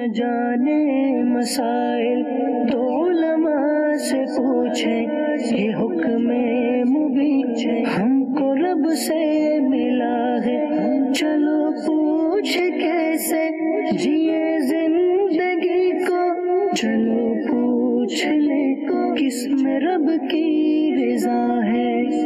جانے مسائل تو علماء سے پوچھیں، یہ حکم مبین ہم کو رب سے ملا ہے، چلو پوچھ کیسے جیے زندگی کو، چلو پوچھ لے کس میں رب کی رضا ہے،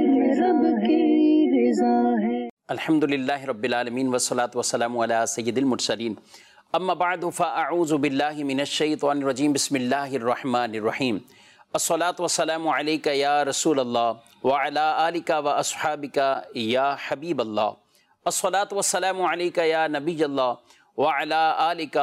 رب کی رضا ہے۔ الحمدللہ رب العالمین والصلاة والسلام علی سید المرسلین، اما بعد فاعوذ باللہ من الشیطان الرجیم، بسم اللہ الرحمن الرحیم۔ الصلاة والسلام علیکہ یا رسول اللہ وعلی آلک واصحابک یا حبیب اللہ، الصلاة والسلام علیکہ یا نبی اللہ وعلی آلک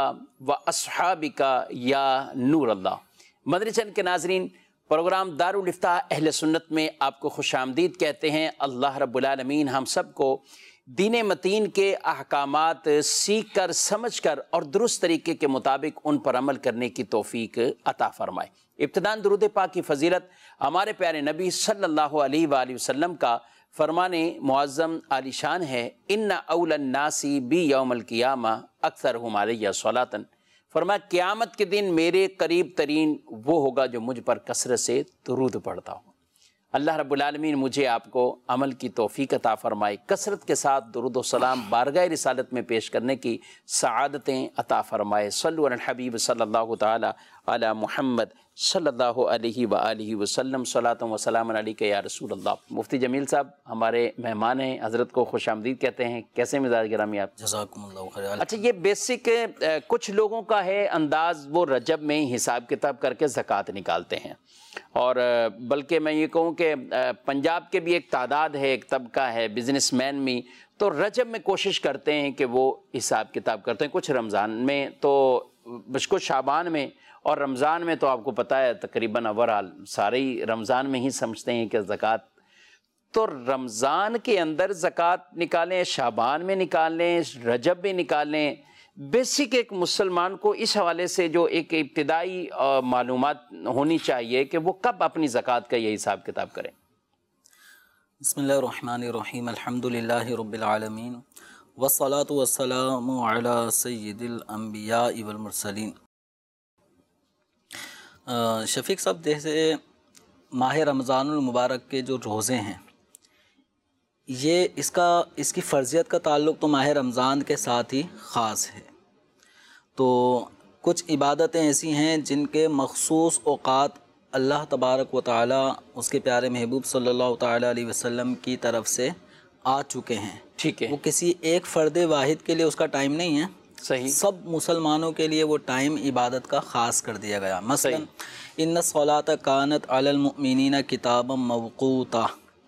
واصحابک یا نور اللہ۔ مدنی چینل کے ناظرین، پروگرام دارالافتاء اہل سنت میں آپ کو خوش آمدید کہتے ہیں۔ اللہ رب العالمین ہم سب کو دین متین کے احکامات سیکھ کر، سمجھ کر اور درست طریقے کے مطابق ان پر عمل کرنے کی توفیق عطا فرمائے۔ ابتداً درود پاک کی فضیلت ہمارے پیارے نبی صلی اللہ علیہ وآلہ وسلم کا فرمان معظم عالی شان ہے، ان اول الناس بی یوم القیامہ اکثرہم علیہ صلاۃ۔ فرمایا قیامت کے دن میرے قریب ترین وہ ہوگا جو مجھ پر کثرت سے درود پڑھتا ہو۔ اللہ رب العالمین مجھے آپ کو عمل کی توفیق عطا فرمائے، کثرت کے ساتھ درود و سلام بارگاہ رسالت میں پیش کرنے کی سعادتیں عطا فرمائے۔ صلو علی الحبیب صلی اللہ تعالی علی محمد صلی اللہ علیہ وآلہ وسلم، صلاۃ و سلام علیکہ یا رسول اللہ۔ مفتی جمیل صاحب ہمارے مہمان ہیں، حضرت کو خوش آمدید کہتے ہیں۔ کیسے مزاج گرامی آپ؟ جزاکم اللہ خیر۔ اچھا، یہ بیسک کچھ لوگوں کا ہے انداز، وہ رجب میں حساب کتاب کر کے زکوٰۃ نکالتے ہیں، اور بلکہ میں یہ کہوں کہ پنجاب کے بھی ایک تعداد ہے، ایک طبقہ ہے بزنس مین میں، تو رجب میں کوشش کرتے ہیں کہ وہ حساب کتاب کرتے ہیں، کچھ رمضان میں، تو کچھ شعبان میں، اور رمضان میں تو آپ کو پتہ ہے تقریباً اوورال سارے ہی رمضان میں ہی سمجھتے ہیں کہ زکوٰۃ، تو رمضان کے اندر زکوٰۃ نکالیں، شعبان میں نکالیں، رجب میں نکالیں۔ بیسک ایک مسلمان کو اس حوالے سے جو ایک ابتدائی معلومات ہونی چاہیے کہ وہ کب اپنی زکوٰۃ کا یہ حساب کتاب کریں۔ بسم اللہ الرحمن الرحیم، الحمدللہ رب العالمین والصلاة والسلام علی سید الانبیاء والمرسلین۔ شفیق صاحب، جیسے ماہ رمضان المبارک کے جو روزے ہیں، یہ اس کی فرضیت کا تعلق تو ماہ رمضان کے ساتھ ہی خاص ہے، تو کچھ عبادتیں ایسی ہیں جن کے مخصوص اوقات اللہ تبارک و تعالی اس کے پیارے محبوب صلی اللہ تعالی علیہ وسلم کی طرف سے آ چکے ہیں۔ ٹھیک ہے، وہ کسی ایک فرد واحد کے لیے اس کا ٹائم نہیں ہے، صحیح، سب مسلمانوں کے لیے وہ ٹائم عبادت کا خاص کر دیا گیا۔ مثلا ان الصلاۃ کانت علی المؤمنین کتابا موقوتا،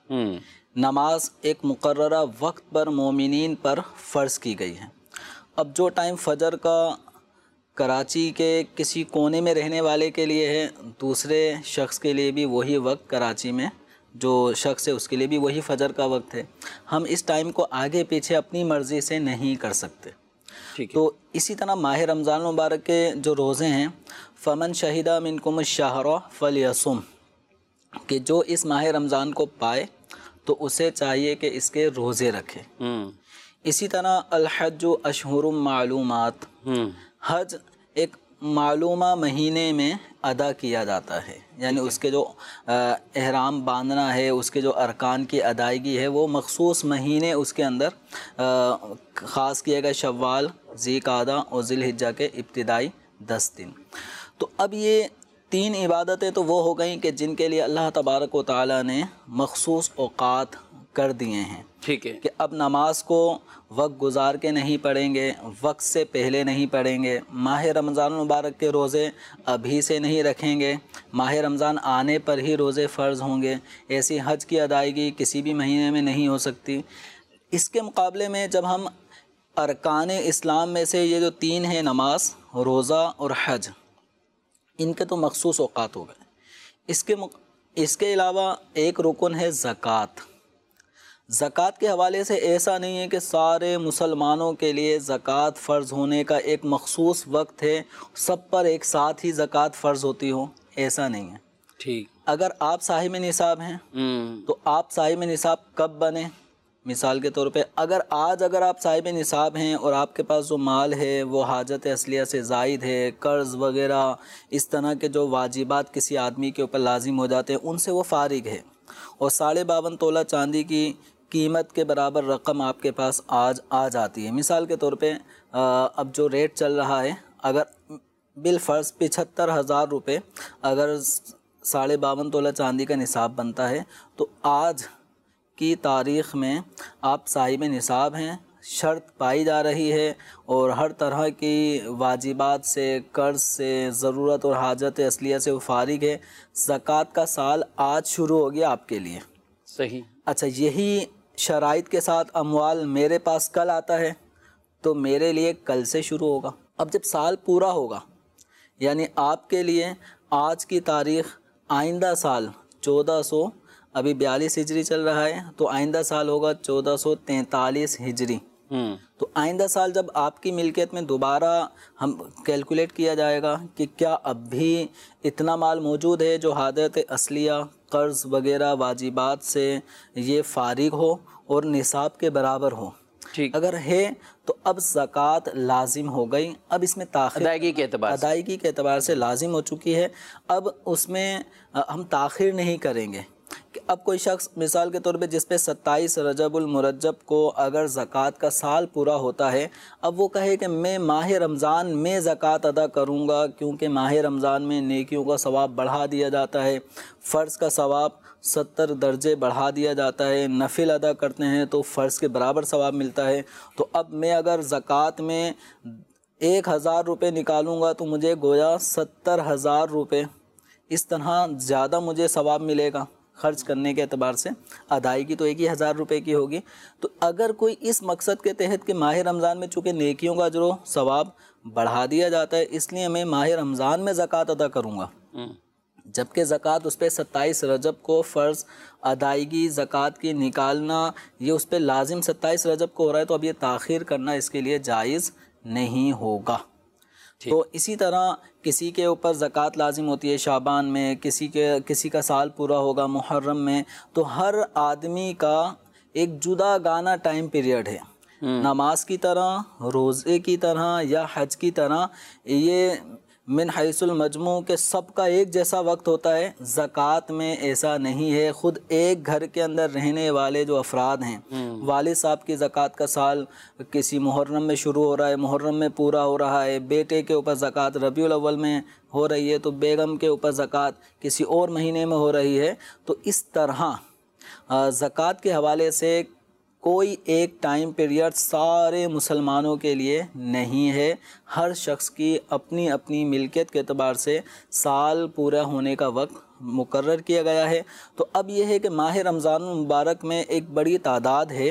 نماز ایک مقررہ وقت پر مومنین پر فرض کی گئی ہے۔ اب جو ٹائم فجر کا کراچی کے کسی کونے میں رہنے والے کے لیے ہے، دوسرے شخص کے لیے بھی وہی وقت، کراچی میں جو شخص ہے اس کے لیے بھی وہی فجر کا وقت ہے۔ ہم اس ٹائم کو آگے پیچھے اپنی مرضی سے نہیں کر سکتے۔ تو اسی طرح ماہ رمضان المبارک کے جو روزے ہیں، فمن شہدہ منکم الشہر فلیصم، کہ جو اس ماہ رمضان کو پائے تو اسے چاہیے کہ اس کے روزے رکھے۔ اسی طرح الحج اشہر معلومات، حج ایک معلومہ مہینے میں ادا کیا جاتا ہے، یعنی اس کے جو احرام باندھنا ہے، اس کے جو ارکان کی ادائیگی ہے، وہ مخصوص مہینے اس کے اندر خاص کیا گیا، شوال، ذی قعدہ اور ذی الحجہ کے ابتدائی 10 دن۔ تو اب یہ 3 عبادتیں تو وہ ہو گئیں کہ جن کے لیے اللہ تبارک و تعالیٰ نے مخصوص اوقات کر دیے ہیں۔ ٹھیک ہے، کہ اب نماز کو وقت گزار کے نہیں پڑھیں گے، وقت سے پہلے نہیں پڑھیں گے، ماہ رمضان المبارک کے روزے ابھی سے نہیں رکھیں گے، ماہ رمضان آنے پر ہی روزے فرض ہوں گے، ایسی حج کی ادائیگی کسی بھی مہینے میں نہیں ہو سکتی۔ اس کے مقابلے میں جب ہم ارکان اسلام میں سے یہ جو 3 ہیں، نماز، روزہ اور حج، ان کے تو مخصوص اوقات ہو گئے۔ اس کے علاوہ ایک رکن ہے زکوٰۃ۔ زکوٰۃ کے حوالے سے ایسا نہیں ہے کہ سارے مسلمانوں کے لیے زکوٰۃ فرض ہونے کا ایک مخصوص وقت ہے، سب پر ایک ساتھ ہی زکوٰۃ فرض ہوتی ہو، ایسا نہیں ہے۔ ٹھیک، اگر آپ صاحب نصاب ہیں تو آپ صاحب نصاب کب بنے؟ مثال کے طور پہ اگر آپ صاحب نصاب ہیں اور آپ کے پاس جو مال ہے وہ حاجت اصلیہ سے زائد ہے، قرض وغیرہ اس طرح کے جو واجبات کسی آدمی کے اوپر لازم ہو جاتے ہیں ان سے وہ فارغ ہے، اور 52.5 تولہ چاندی کی قیمت کے برابر رقم آپ کے پاس آج آ جاتی ہے۔ مثال کے طور پہ اب جو ریٹ چل رہا ہے، اگر بالفرض 75,000 روپے اگر 52.5 تولہ چاندی کا نصاب بنتا ہے تو آج کی تاریخ میں آپ صاحب نصاب ہیں، شرط پائی جا رہی ہے، اور ہر طرح کی واجبات سے، قرض سے، ضرورت اور حاجت اصلیہ سے وہ فارغ ہے۔ زکوٰۃ کا سال آج شروع ہو گیا آپ کے لیے، صحیح۔ اچھا، یہی شرائط کے ساتھ اموال میرے پاس کل آتا ہے تو میرے لیے کل سے شروع ہوگا۔ اب جب سال پورا ہوگا، یعنی آپ کے لیے آج کی تاریخ آئندہ سال 1400 ابھی 42 ہجری چل رہا ہے تو آئندہ سال ہوگا 1443 ہجری۔ تو آئندہ سال جب آپ کی ملکیت میں دوبارہ ہم کیلکولیٹ کیا جائے گا کہ کیا اب بھی اتنا مال موجود ہے جو حاجت اصلیہ، قرض وغیرہ واجبات سے یہ فارغ ہو اور نصاب کے برابر ہو، اگر ہے تو اب زکوٰۃ لازم ہو گئی، اب اس میں تاخیر ادائیگی کے اعتبار سے لازم ہو چکی ہے، اب اس میں ہم تاخیر نہیں کریں گے۔ کہ اب کوئی شخص مثال کے طور پہ جس پہ 27 رجب المرجب کو اگر زکوٰۃ کا سال پورا ہوتا ہے، اب وہ کہے کہ میں ماہ رمضان میں زکوٰۃ ادا کروں گا، کیونکہ ماہ رمضان میں نیکیوں کا ثواب بڑھا دیا جاتا ہے، فرض کا ثواب 70 درجے بڑھا دیا جاتا ہے، نفل ادا کرتے ہیں تو فرض کے برابر ثواب ملتا ہے، تو اب میں اگر زکوٰۃ میں 1000 روپے نکالوں گا تو مجھے گویا 70,000 روپے اس طرح زیادہ مجھے ثواب ملے گا خرچ کرنے کے اعتبار سے۔ ادائیگی تو ایک ہی 1000 روپے کی ہوگی۔ تو اگر کوئی اس مقصد کے تحت کہ ماہ رمضان میں چونکہ نیکیوں کا اجر و ثواب بڑھا دیا جاتا ہے اس لیے میں ماہ رمضان میں زکوٰۃ ادا کروں گا، جبکہ زکوٰۃ اس پہ 27 رجب کو فرض ادائیگی زکوٰۃ کی نکالنا یہ اس پہ لازم 27 رجب کو ہو رہا ہے، تو اب یہ تاخیر کرنا اس کے لیے جائز نہیں ہوگا۔ تو اسی طرح کسی کے اوپر زکوٰۃ لازم ہوتی ہے شعبان میں، کسی کا سال پورا ہوگا محرم میں، تو ہر آدمی کا ایک جدا گانا ٹائم پیریڈ ہے، نماز کی طرح، روزے کی طرح یا حج کی طرح، یہ من حیث المجموع کے سب کا ایک جیسا وقت ہوتا ہے۔ زکوٰۃ میں ایسا نہیں ہے۔ خود ایک گھر کے اندر رہنے والے جو افراد ہیں، والد صاحب کی زکوٰۃ کا سال کسی محرم میں شروع ہو رہا ہے، محرم میں پورا ہو رہا ہے، بیٹے کے اوپر زکوٰۃ ربیع الاول میں ہو رہی ہے تو بیگم کے اوپر زکوٰۃ کسی اور مہینے میں ہو رہی ہے، تو اس طرح زکوٰۃ کے حوالے سے کوئی ایک ٹائم پیریڈ سارے مسلمانوں کے لیے نہیں ہے۔ ہر شخص کی اپنی اپنی ملکیت کے اعتبار سے سال پورا ہونے کا وقت مقرر کیا گیا ہے۔ تو اب یہ ہے کہ ماہ رمضان المبارک میں ایک بڑی تعداد ہے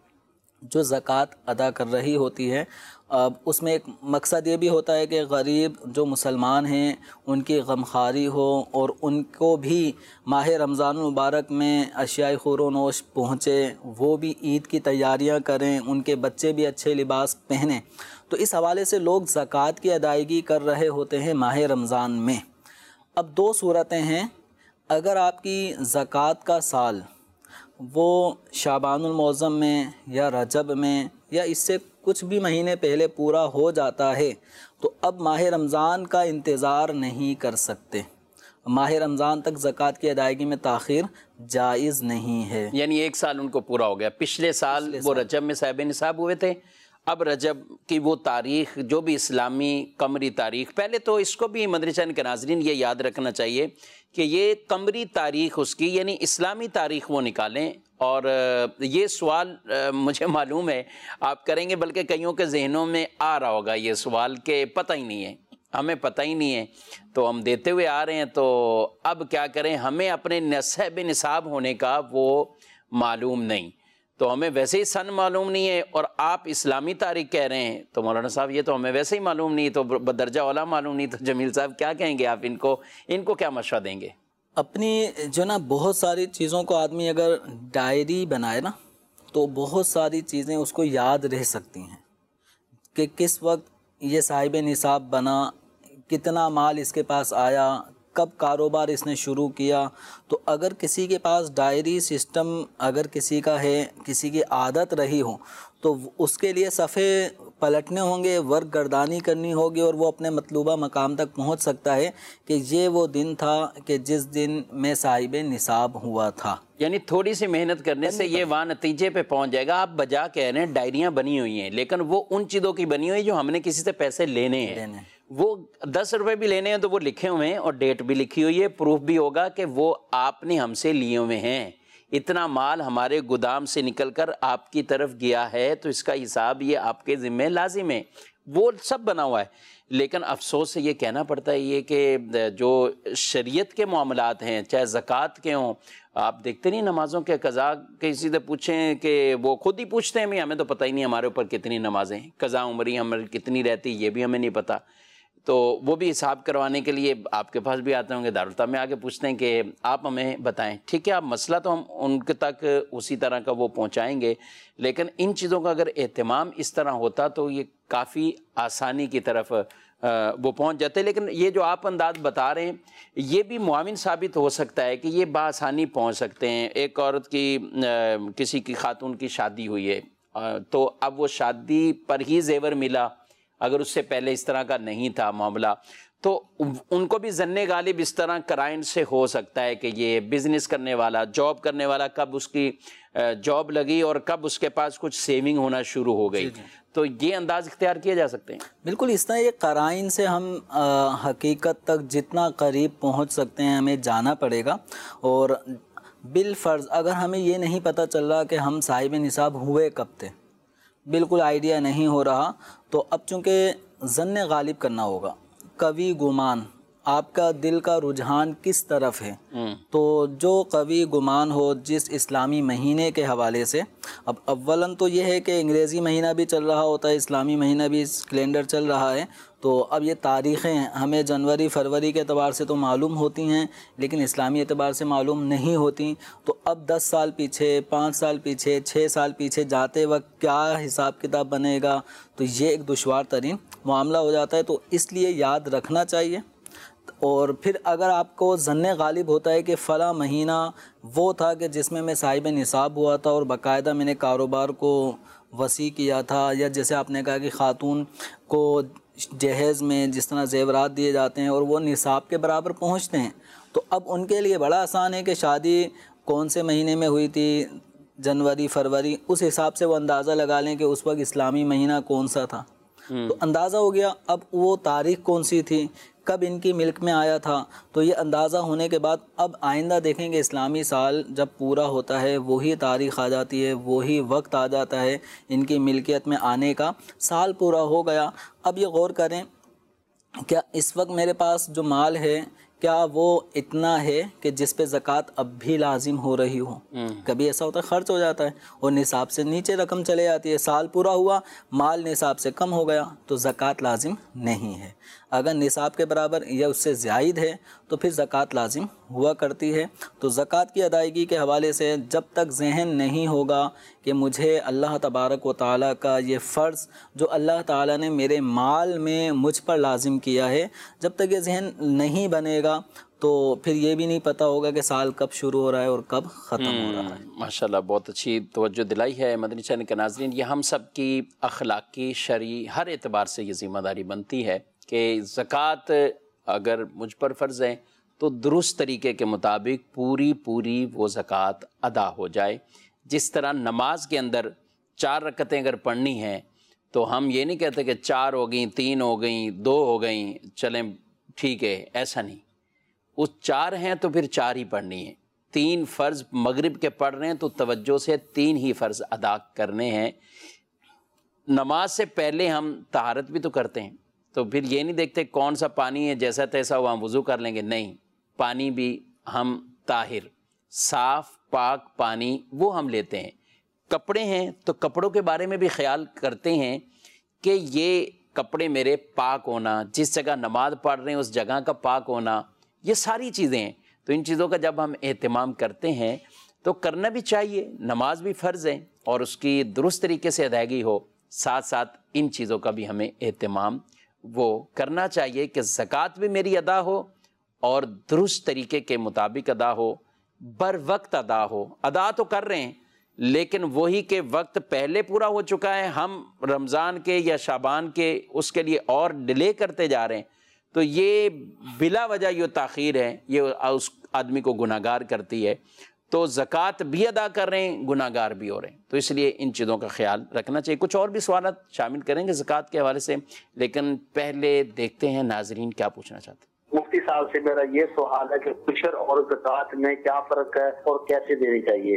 جو زکوٰۃ ادا کر رہی ہوتی ہے۔ اب اس میں ایک مقصد یہ بھی ہوتا ہے کہ غریب جو مسلمان ہیں ان کی غمخواری ہو اور ان کو بھی ماہ رمضان المبارک میں اشیاء خور و نوش پہنچے، وہ بھی عید کی تیاریاں کریں، ان کے بچے بھی اچھے لباس پہنیں۔ تو اس حوالے سے لوگ زکوٰۃ کی ادائیگی کر رہے ہوتے ہیں ماہ رمضان میں۔ اب دو صورتیں ہیں، اگر آپ کی زکوٰۃ کا سال وہ شعبان المعظم میں یا رجب میں یا اس سے کچھ بھی مہینے پہلے پورا ہو جاتا ہے تو اب ماہ رمضان کا انتظار نہیں کر سکتے، ماہ رمضان تک زکوٰۃ کی ادائیگی میں تاخیر جائز نہیں ہے۔ یعنی ایک سال ان کو پورا ہو گیا، پچھلے سال وہ رجب میں صاحب نصاب ہوئے تھے، اب رجب کی وہ تاریخ جو بھی اسلامی قمری تاریخ، پہلے تو اس کو بھی مدنی چینل کے ناظرین یہ یاد رکھنا چاہیے کہ یہ قمری تاریخ اس کی یعنی اسلامی تاریخ وہ نکالیں، اور یہ سوال مجھے معلوم ہے آپ کریں گے، بلکہ کئیوں کے ذہنوں میں آ رہا ہوگا یہ سوال کہ پتہ ہی نہیں ہے، ہمیں پتہ ہی نہیں ہے، تو ہم دیتے ہوئے آ رہے ہیں، تو اب کیا کریں، ہمیں اپنے صاحب نصاب ہونے کا وہ معلوم نہیں، تو ہمیں ویسے ہی سن معلوم نہیں ہے، اور آپ اسلامی تاریخ کہہ رہے ہیں تو مولانا صاحب یہ تو ہمیں ویسے ہی معلوم نہیں، تو بدرجہ اولا معلوم نہیں، تو جمیل صاحب کیا کہیں گے آپ ان کو کیا مشورہ دیں گے؟ اپنی جو نا بہت ساری چیزوں کو آدمی اگر ڈائری بنائے نا تو بہت ساری چیزیں اس کو یاد رہ سکتی ہیں کہ کس وقت یہ صاحب نصاب بنا، کتنا مال اس کے پاس آیا، کب کاروبار اس نے شروع کیا. تو اگر کسی کے پاس ڈائری سسٹم اگر کسی کا ہے, کسی کی عادت رہی ہو, تو اس کے لیے صفحے پلٹنے ہوں گے, ورک گردانی کرنی ہوگی, اور وہ اپنے مطلوبہ مقام تک پہنچ سکتا ہے کہ یہ وہ دن تھا کہ جس دن میں صاحب نصاب ہوا تھا. یعنی تھوڑی سی محنت کرنے سے یہ وہاں نتیجے پہ پہنچ جائے گا. آپ بجا کہہ رہے ہیں ڈائریاں بنی ہوئی ہیں, لیکن وہ ان چیزوں کی بنی ہوئی جو ہم نے کسی سے پیسے لینے ہیں. وہ 10 روپے بھی لینے ہیں تو وہ لکھے ہوئے ہیں اور ڈیٹ بھی لکھی ہوئی ہے, پروف بھی ہوگا کہ وہ آپ نے ہم سے لیے ہوئے ہیں. اتنا مال ہمارے گودام سے نکل کر آپ کی طرف گیا ہے تو اس کا حساب یہ آپ کے ذمہ لازم ہے. وہ سب بنا ہوا ہے. لیکن افسوس سے یہ کہنا پڑتا ہے یہ کہ جو شریعت کے معاملات ہیں, چاہے زکوٰۃ کے ہوں, آپ دیکھتے نہیں نمازوں کے قضا کسی سے پوچھیں کہ وہ خود ہی پوچھتے ہیں, ہمیں تو پتہ ہی نہیں ہمارے اوپر کتنی نمازیں ہیں, قضا عمری ہماری کتنی رہتی یہ بھی ہمیں نہیں پتہ. تو وہ بھی حساب کروانے کے لیے آپ کے پاس بھی آتے ہوں گے, دارالفتہ میں آگے پوچھتے ہیں کہ آپ ہمیں بتائیں. ٹھیک ہے, آپ مسئلہ تو ہم ان کے تک اسی طرح کا وہ پہنچائیں گے, لیکن ان چیزوں کا اگر اہتمام اس طرح ہوتا تو یہ کافی آسانی کی طرف وہ پہنچ جاتے. لیکن یہ جو آپ انداز بتا رہے ہیں یہ بھی معاون ثابت ہو سکتا ہے کہ یہ بآسانی پہنچ سکتے ہیں. ایک عورت کی کسی کی خاتون کی شادی ہوئی ہے تو اب وہ شادی پر ہی زیور ملا, اگر اس سے پہلے اس طرح کا نہیں تھا معاملہ, تو ان کو بھی ظن غالب اس طرح کرائن سے ہو سکتا ہے کہ یہ بزنس کرنے والا, جاب کرنے والا, کب اس کی جاب لگی اور کب اس کے پاس کچھ سیونگ ہونا شروع ہو گئی. تو یہ انداز اختیار کیے جا سکتے ہیں. بالکل اس طرح یہ قرائن سے ہم حقیقت تک جتنا قریب پہنچ سکتے ہیں ہمیں جانا پڑے گا. اور بالفرض اگر ہمیں یہ نہیں پتہ چل رہا کہ ہم صاحب نصاب ہوئے کب تھے, بالکل آئیڈیا نہیں ہو رہا, تو اب چونکہ ظن غالب کرنا ہوگا, قوی گمان, آپ کا دل کا رجحان کس طرف ہے. تو جو قوی گمان ہو جس اسلامی مہینے کے حوالے سے, اب اولاً تو یہ ہے کہ انگریزی مہینہ بھی چل رہا ہوتا ہے, اسلامی مہینہ بھی کیلنڈر چل رہا ہے, تو اب یہ تاریخیں ہمیں جنوری فروری کے اعتبار سے تو معلوم ہوتی ہیں لیکن اسلامی اعتبار سے معلوم نہیں ہوتی. تو اب 10 سال پیچھے, 5 سال پیچھے, 6 سال پیچھے جاتے وقت کیا حساب کتاب بنے گا, تو یہ ایک دشوار ترین معاملہ ہو جاتا ہے. تو اس لیے یاد رکھنا چاہیے. اور پھر اگر آپ کو ظن غالب ہوتا ہے کہ فلاں مہینہ وہ تھا کہ جس میں میں صاحب نصاب ہوا تھا اور باقاعدہ میں نے کاروبار کو وسیع کیا تھا, یا جیسے آپ نے کہا کہ خاتون کو جہیز میں جس طرح زیورات دیے جاتے ہیں اور وہ نصاب کے برابر پہنچتے ہیں, تو اب ان کے لیے بڑا آسان ہے کہ شادی کون سے مہینے میں ہوئی تھی, جنوری فروری, اس حساب سے وہ اندازہ لگا لیں کہ اس وقت اسلامی مہینہ کون سا تھا, تو اندازہ ہو گیا. اب وہ تاریخ کون سی تھی, کب ان کی ملک میں آیا تھا, تو یہ اندازہ ہونے کے بعد اب آئندہ دیکھیں گے اسلامی سال جب پورا ہوتا ہے وہی تاریخ آ جاتی ہے, وہی وقت آ جاتا ہے ان کی ملکیت میں آنے کا, سال پورا ہو گیا. اب یہ غور کریں کیا اس وقت میرے پاس جو مال ہے کیا وہ اتنا ہے کہ جس پہ زکوٰۃ اب بھی لازم ہو رہی ہو. کبھی ایسا ہوتا ہے خرچ ہو جاتا ہے اور نصاب سے نیچے رقم چلے جاتی ہے, سال پورا ہوا مال نصاب سے کم ہو گیا تو زکوٰۃ لازم نہیں ہے. اگر نصاب کے برابر یا اس سے زائد ہے تو پھر زکوٰۃ لازم ہوا کرتی ہے. تو زکوٰۃ کی ادائیگی کے حوالے سے جب تک ذہن نہیں ہوگا کہ مجھے اللہ تبارک و تعالیٰ کا یہ فرض جو اللہ تعالیٰ نے میرے مال میں مجھ پر لازم کیا ہے, جب تک یہ ذہن نہیں بنے گا تو پھر یہ بھی نہیں پتہ ہوگا کہ سال کب شروع ہو رہا ہے اور کب ختم ہو رہا ہے. ماشاءاللہ بہت اچھی توجہ دلائی ہے مدنی چینل کے ناظرین. یہ ہم سب کی اخلاقی شرعی ہر اعتبار سے یہ ذمہ داری بنتی ہے کہ زکوٰۃ اگر مجھ پر فرض ہے تو درست طریقے کے مطابق پوری وہ زکوٰۃ ادا ہو جائے. جس طرح نماز کے اندر 4 رکعتیں اگر پڑھنی ہیں تو ہم یہ نہیں کہتے کہ 4 ہو گئیں, 3 ہو گئیں, 2 ہو گئیں, چلیں ٹھیک ہے, ایسا نہیں. اس 4 ہیں تو پھر 4 ہی پڑھنی ہیں. 3 فرض مغرب کے پڑھ رہے ہیں تو توجہ سے 3 ہی فرض ادا کرنے ہیں. نماز سے پہلے ہم طہارت بھی تو کرتے ہیں, تو پھر یہ نہیں دیکھتے کون سا پانی ہے جیسا تیسا ہوا ہم وضو کر لیں گے. نہیں, پانی بھی ہم طاہر صاف پاک پانی وہ ہم لیتے ہیں. کپڑے ہیں تو کپڑوں کے بارے میں بھی خیال کرتے ہیں کہ یہ کپڑے میرے پاک ہونا, جس جگہ نماز پڑھ رہے ہیں اس جگہ کا پاک ہونا, یہ ساری چیزیں ہیں. تو ان چیزوں کا جب ہم اہتمام کرتے ہیں تو کرنا بھی چاہیے. نماز بھی فرض ہے اور اس کی درست طریقے سے ادائیگی ہو, ساتھ ساتھ ان چیزوں کا بھی ہمیں اہتمام وہ کرنا چاہیے کہ زکوٰۃ بھی میری ادا ہو اور درست طریقے کے مطابق ادا ہو، بر وقت ادا ہو. ادا تو کر رہے ہیں لیکن وہی کہ وقت پہلے پورا ہو چکا ہے، ہم رمضان کے یا شعبان کے اس کے لیے اور ڈیلے کرتے جا رہے ہیں، تو یہ بلا وجہ یہ تاخیر ہے، یہ اس آدمی کو گناہ گار کرتی ہے. تو زکوٰۃ بھی ادا کر رہے ہیں، گناہ گار بھی ہو رہے ہیں، تو اس لیے ان چیزوں کا خیال رکھنا چاہیے. کچھ اور بھی سوالات شامل کریں گے زکوٰۃ کے حوالے سے، لیکن پہلے دیکھتے ہیں ناظرین کیا پوچھنا چاہتے ہیں. مفتی صاحب سے میرا یہ سوال ہے کہ عشر اور زکوٰۃ میں کیا فرق ہے اور کیسے دینی چاہیے؟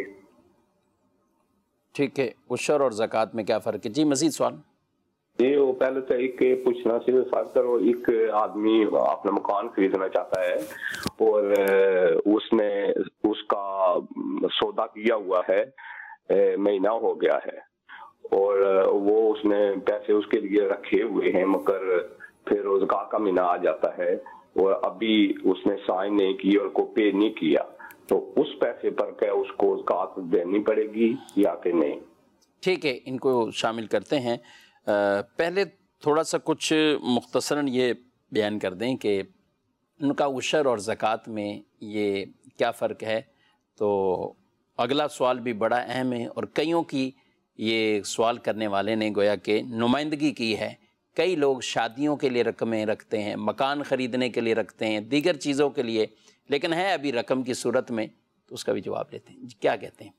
ٹھیک ہے، عشر اور زکوٰۃ میں کیا فرق ہے؟ جی مزید سوال. جی وہ پہلے تو ایک پوچھنا سی سر، ایک آدمی اپنا مکان خریدنا چاہتا ہے اور اس نے اس کا سودا کیا ہوا ہے، مہینہ ہو گیا ہے اور وہ اس نے پیسے اس کے لیے رکھے ہوئے ہیں، مگر پھر زکوٰۃ کا مہینہ آ جاتا ہے اور ابھی اس نے سائن نہیں کی اور کو پے نہیں کیا، تو اس پیسے پر کیا اس کو زکوٰۃ دینی پڑے گی یا کہ نہیں؟ ٹھیک ہے، ان کو شامل کرتے ہیں. پہلے تھوڑا سا کچھ مختصراً یہ بیان کر دیں کہ ان کا عشر اور زکوٰۃ میں یہ کیا فرق ہے. تو اگلا سوال بھی بڑا اہم ہے اور کئیوں کی یہ سوال کرنے والے نے گویا کہ نمائندگی کی ہے. کئی لوگ شادیوں کے لیے رقمیں رکھتے ہیں، مکان خریدنے کے لیے رکھتے ہیں، دیگر چیزوں کے لیے، لیکن ہے ابھی رقم کی صورت میں، تو اس کا بھی جواب لیتے ہیں. کیا کہتے ہیں؟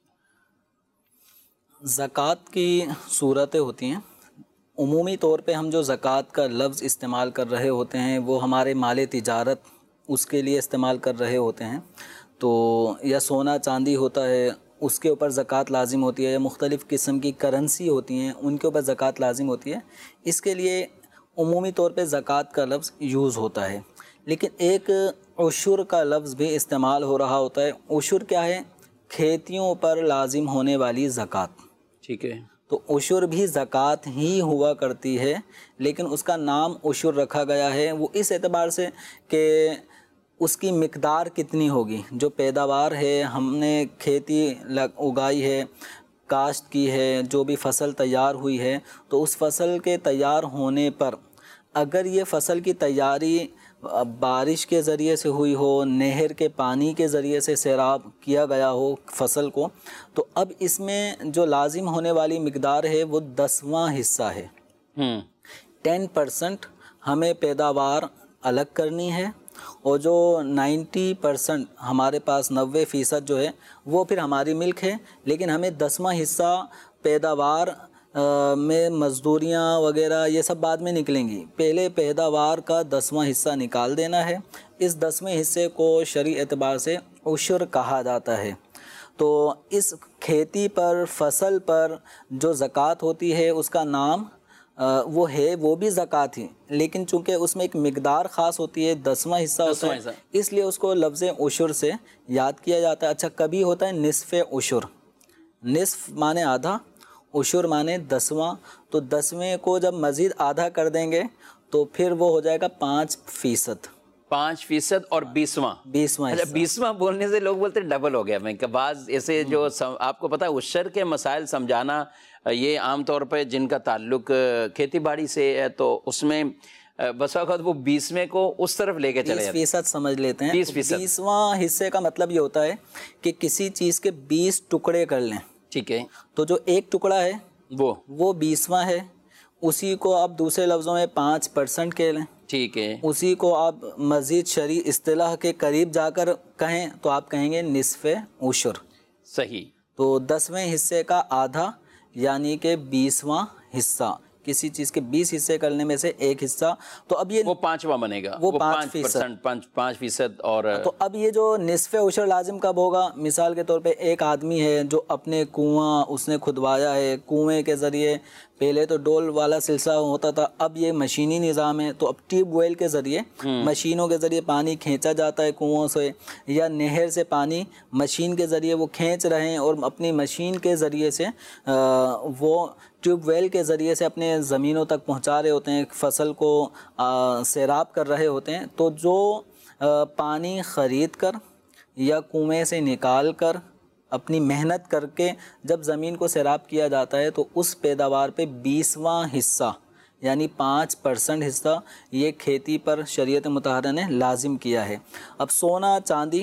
زکوٰۃ کی صورتیں ہوتی ہیں. عمومی طور پہ ہم جو زکوٰۃ کا لفظ استعمال کر رہے ہوتے ہیں وہ ہمارے مال تجارت اس کے لیے استعمال کر رہے ہوتے ہیں. تو یا سونا چاندی ہوتا ہے اس کے اوپر زکوٰۃ لازم ہوتی ہے، یا مختلف قسم کی کرنسی ہوتی ہیں ان کے اوپر زکوٰۃ لازم ہوتی ہے. اس کے لیے عمومی طور پہ زکوٰۃ کا لفظ یوز ہوتا ہے. لیکن ایک عشر کا لفظ بھی استعمال ہو رہا ہوتا ہے. عشر کیا ہے؟ کھیتیوں پر لازم ہونے والی زکوٰۃ. ٹھیک ہے، تو عشر بھی زکوٰۃ ہی ہوا کرتی ہے، لیکن اس کا نام عشر رکھا گیا ہے وہ اس اعتبار سے کہ اس کی مقدار کتنی ہوگی. جو پیداوار ہے، ہم نے کھیتی اگائی ہے، کاشت کی ہے، جو بھی فصل تیار ہوئی ہے، تو اس فصل کے تیار ہونے پر اگر یہ فصل کی تیاری بارش کے ذریعے سے ہوئی ہو، نہر کے پانی کے ذریعے سے سیراب کیا گیا ہو فصل کو، تو اب اس میں جو لازم ہونے والی مقدار ہے وہ 10واں حصہ ہے. 10% ہمیں پیداوار الگ کرنی ہے اور جو 90% ہمارے پاس 90% جو ہے وہ پھر ہماری ملک ہے، لیکن ہمیں 10واں حصہ پیداوار میں مزدوریاں وغیرہ یہ سب بعد میں نکلیں گی. پہلے پیداوار کا 10واں حصہ نکال دینا ہے. اس 10ویں حصے کو شرعی اعتبار سے عشر کہا جاتا ہے. تو اس کھیتی پر، فصل پر جو زکوٰۃ ہوتی ہے اس کا نام وہ ہے، وہ بھی زکوٰۃ ہی، لیکن چونکہ اس میں ایک مقدار خاص ہوتی ہے، 10واں حصہ ہوتا ہے، اس لیے اس کو لفظ عشر سے یاد کیا جاتا ہے. اچھا، کبھی ہوتا ہے نصف عشر. نصف مانے آدھا، عشر مانے 10واں. تو 10ویں کو جب مزید آدھا کر دیں گے تو پھر وہ ہو جائے گا 5%. 5% اور 20واں. اچھا، 20واں بولنے سے لوگ بولتے ڈبل ہو گیا. میں کہ بعض ایسے جو آپ کو پتہ ہے عشر کے مسائل سمجھانا، یہ عام طور پہ جن کا تعلق کھیتی باڑی سے ہے تو اس میں بس وقت وہ 20ویں کو اس طرف لے کے چلے جاتے ہیں. 20% سمجھ لیتے ہیں. 20%. 20واں حصے کا مطلب یہ ہوتا ہے کہ کسی چیز کے 20 ٹکڑے کر لیں. ٹھیک ہے، تو جو ایک ٹکڑا ہے وہ 20واں ہے. اسی کو آپ دوسرے لفظوں میں 5% کہہ لیں. ٹھیک ہے، اسی کو آپ مزید شرعی اصطلاح کے قریب جا کر کہیں تو آپ کہیں گے نصف عشر. صحیح. تو 10ویں حصے کا آدھا یعنی کہ 20واں حصہ. کسی چیز کے 20 حصے کرنے میں سے ایک حصہ، تو اب یہ وہ 5واں بنے گا، وہ 5%. اور تو اب یہ جو نصف عشر لازم کب ہوگا؟ مثال کے طور پہ ایک آدمی ہے جو اپنے کنواں اس نے کھدوایا ہے، کنویں کے ذریعے، پہلے تو ڈول والا سلسلہ ہوتا تھا، اب یہ مشینی نظام ہے، تو اب ٹیوب ویل کے ذریعے، مشینوں کے ذریعے پانی کھینچا جاتا ہے کنووں سے، یا نہر سے پانی مشین کے ذریعے وہ کھینچ رہے ہیں اور اپنی مشین کے ذریعے سے وہ ٹیوب ویل کے ذریعے سے اپنے زمینوں تک پہنچا رہے ہوتے ہیں، فصل کو سیراب کر رہے ہوتے ہیں. تو جو پانی خرید کر یا کنویں سے نکال کر اپنی محنت کر کے جب زمین کو سیراب کیا جاتا ہے تو اس پیداوار پہ 20واں حصہ یعنی 5% حصہ یہ کھیتی پر شریعت مطہرہ نے لازم کیا ہے۔ اب سونا چاندی،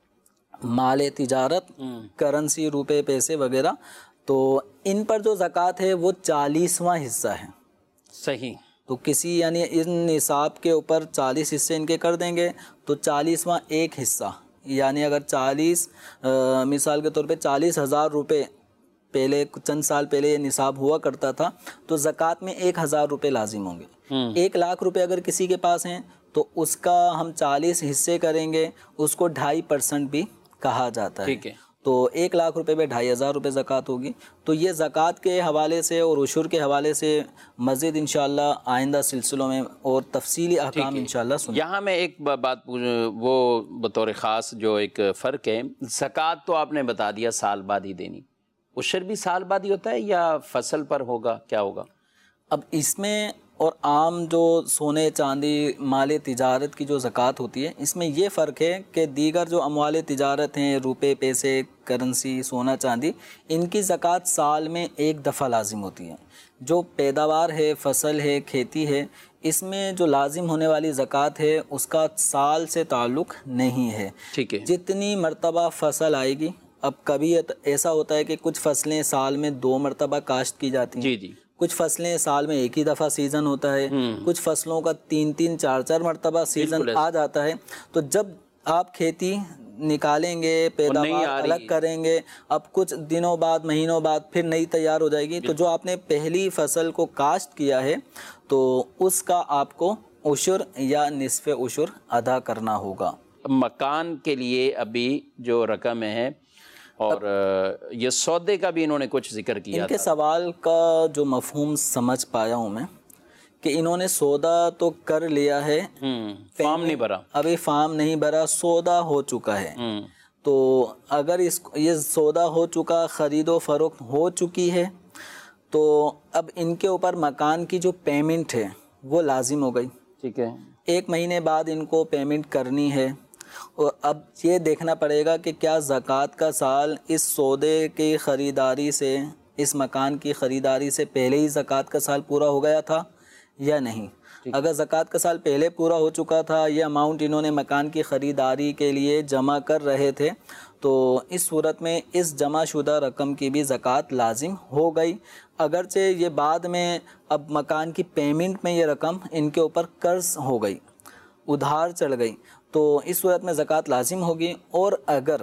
مال تجارت، کرنسی روپے پیسے وغیرہ، تو ان پر جو زکوٰۃ ہے وہ 40واں حصہ ہے۔ صحیح۔ تو کسی یعنی ان نصاب کے اوپر 40 حصے ان کے کر دیں گے تو 40واں ایک حصہ، یعنی اگر 40 مثال کے طور پہ 40,000 روپے پہلے چند سال پہلے یہ نصاب ہوا کرتا تھا تو زکوٰۃ میں 1,000 روپے لازم ہوں گے۔ 1,00,000 روپے اگر کسی کے پاس ہیں تو اس کا ہم 40 حصے کریں گے، اس کو 2.5% بھی کہا جاتا ہے۔ ٹھیک ہے۔ تو 1,00,000 روپے پہ 2,500 روپے زکوٰۃ ہوگی۔ تو یہ زکوٰۃ کے حوالے سے اور عشر کے حوالے سے مزید انشاءاللہ آئندہ سلسلوں میں اور تفصیلی احکام انشاءاللہ سنیں۔ یہاں میں ایک بات وہ بطور خاص جو ایک فرق ہے، زکوٰۃ تو آپ نے بتا دیا سال بعد ہی دینی، عشر بھی سال بعد ہی ہوتا ہے یا فصل پر ہوگا، کیا ہوگا؟ اب اس میں اور عام جو سونے چاندی مال تجارت کی جو زکوٰۃ ہوتی ہے، اس میں یہ فرق ہے کہ دیگر جو اموال تجارت ہیں، روپے پیسے کرنسی سونا چاندی، ان کی زکوٰۃ سال میں ایک دفعہ لازم ہوتی ہے۔ جو پیداوار ہے، فصل ہے، کھیتی ہے، اس میں جو لازم ہونے والی زکوٰۃ ہے اس کا سال سے تعلق نہیں ہے۔ ٹھیک ہے۔ جتنی مرتبہ فصل آئے گی، اب کبھی ایسا ہوتا ہے کہ کچھ فصلیں سال میں 2 مرتبہ کاشت کی جاتی ہیں، جی جی، کچھ فصلیں سال میں ایک ہی دفعہ سیزن ہوتا ہے، کچھ فصلوں کا 3 4 مرتبہ سیزن آ جاتا ہے۔ تو جب آپ کھیتی نکالیں گے، پیداوار الگ کریں گے، اب کچھ دنوں بعد مہینوں بعد پھر نئی تیار ہو جائے گی، تو جو آپ نے پہلی فصل کو کاشت کیا ہے تو اس کا آپ کو عشر یا نصف عشر ادا کرنا ہوگا۔ مکان کے لیے ابھی جو رقم ہے اور یہ سودے کا بھی انہوں نے کچھ ذکر کیا ان کے تھا۔ سوال کا جو مفہوم سمجھ پایا ہوں میں کہ انہوں نے سودا تو کر لیا ہے، فارم نہیں بھرا، ابھی فارم نہیں بھرا، سودا ہو چکا ہے۔ تو اگر یہ سودا ہو چکا، خرید و فروخت ہو چکی ہے، تو اب ان کے اوپر مکان کی جو پیمنٹ ہے وہ لازم ہو گئی۔ ٹھیک ہے۔ 1 مہینے بعد ان کو پیمنٹ کرنی ہے، اور اب یہ دیکھنا پڑے گا کہ کیا زکوٰۃ کا سال اس سودے کی خریداری سے، اس مکان کی خریداری سے پہلے ہی زکوٰۃ کا سال پورا ہو گیا تھا یا نہیں۔ اگر زکوٰۃ کا سال پہلے پورا ہو چکا تھا، یہ اماؤنٹ انہوں نے مکان کی خریداری کے لیے جمع کر رہے تھے، تو اس صورت میں اس جمع شدہ رقم کی بھی زکوٰۃ لازم ہو گئی، اگرچہ یہ بعد میں اب مکان کی پیمنٹ میں یہ رقم ان کے اوپر قرض ہو گئی، ادھار چڑھ گئی، تو اس صورت میں زکوٰۃ لازم ہوگی۔ اور اگر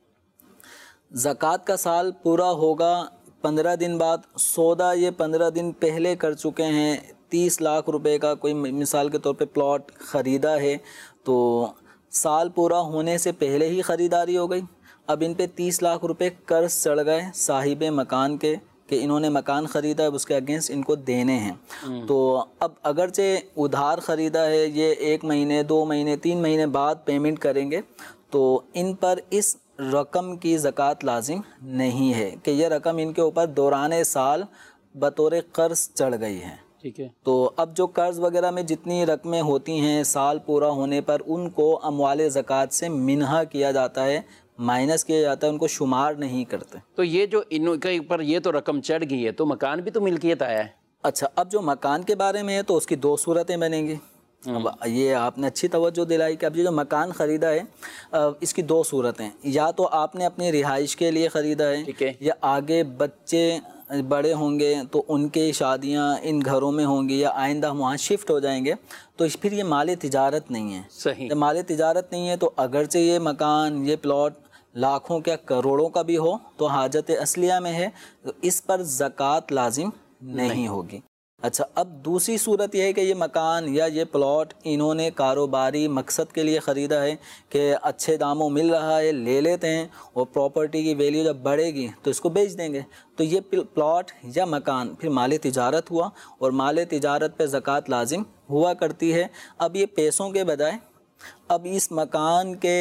زکوٰۃ کا سال پورا ہوگا 15 دن بعد، سودا یہ 15 دن پہلے کر چکے ہیں، 30 لاکھ روپے کا کوئی مثال کے طور پہ پلاٹ خریدا ہے، تو سال پورا ہونے سے پہلے ہی خریداری ہو گئی، اب ان پہ 30 لاکھ روپے قرض چڑھ گئے صاحب مکان کے کہ انہوں نے مکان خریدا ہے، اس کے اگینسٹ ان کو دینے ہیں۔ تو اب اگرچہ ادھار خریدا ہے، یہ 1 مہینے 2 مہینے 3 مہینے بعد پیمنٹ کریں گے، تو ان پر اس رقم کی زکوٰۃ لازم نہیں ہے کہ یہ رقم ان کے اوپر دوران سال بطور قرض چڑھ گئی ہے۔ ٹھیک ہے۔ تو اب جو قرض وغیرہ میں جتنی رقمیں ہوتی ہیں سال پورا ہونے پر، ان کو اموال زکوٰۃ سے منہا کیا جاتا ہے، مائنس کیا جاتا ہے، ان کو شمار نہیں کرتے۔ تو یہ جو ان کے اوپر یہ تو رقم چڑھ گئی ہے، تو مکان بھی تو ملکیت آیا ہے۔ اچھا، اب جو مکان کے بارے میں ہے تو اس کی 2 صورتیں بنیں گی۔ اب یہ آپ نے اچھی توجہ دلائی کہ اب یہ جو مکان خریدا ہے اس کی 2 صورتیں، یا تو آپ نے اپنی رہائش کے لیے خریدا ہے، یا آگے بچے بڑے ہوں گے تو ان کے شادیاں ان گھروں میں ہوں گی، یا آئندہ ہم وہاں شفٹ ہو جائیں گے، تو پھر یہ مال تجارت نہیں ہے۔ صحیح۔ جب مال تجارت نہیں ہے تو اگرچہ یہ مکان یہ پلاٹ لاکھوں کیا کروڑوں کا بھی ہو تو حاجت اصلیہ میں ہے، تو اس پر زکوٰۃ لازم نہیں ہوگی۔ اچھا، اب دوسری صورت یہ ہے کہ یہ مکان یا یہ پلاٹ انہوں نے کاروباری مقصد کے لیے خریدا ہے کہ اچھے داموں مل رہا ہے، لے لیتے ہیں، اور پراپرٹی کی ویلیو جب بڑھے گی تو اس کو بیچ دیں گے، تو یہ پلاٹ یا مکان پھر مال تجارت ہوا، اور مال تجارت پہ زکوٰۃ لازم ہوا کرتی ہے۔ اب یہ پیسوں کے بجائے اب اس مکان کے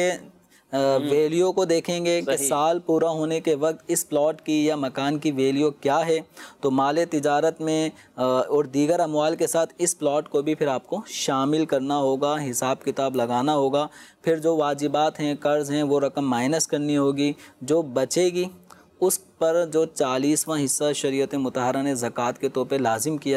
ویلیو کو دیکھیں گے کہ سال پورا ہونے کے وقت اس پلاٹ کی یا مکان کی ویلیو کیا ہے، تو مال تجارت میں اور دیگر اموال کے ساتھ اس پلاٹ کو بھی پھر آپ کو شامل کرنا ہوگا، حساب کتاب لگانا ہوگا، پھر جو واجبات ہیں قرض ہیں وہ رقم مائنس کرنی ہوگی، جو بچے گی اس پر جو 40واں حصہ شریعت مطہرہ نے زکوٰۃ کے طور پہ لازم کیا ہے